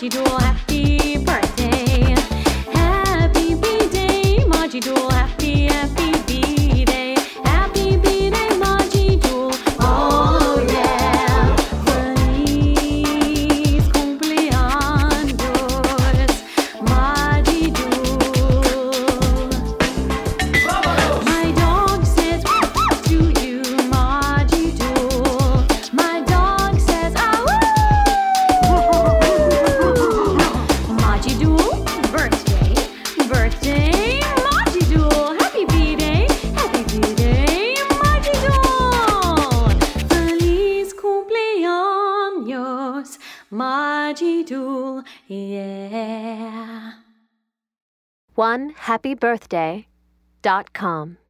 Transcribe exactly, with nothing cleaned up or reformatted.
Majidul, happy birthday. Happy B-Day, Majidul, happy, happy B-Day. Happy B-Day, Majidul, oh yeah. Feliz cumpleaños, Majidul. My dog says to you, Majidul. My dog says, ah, Majidul, birthday, birthday, Majidul, happy B-Day, happy B-Day, Majidul. Feliz cumpleaños, Majidul, yeah. one happy birthday dot com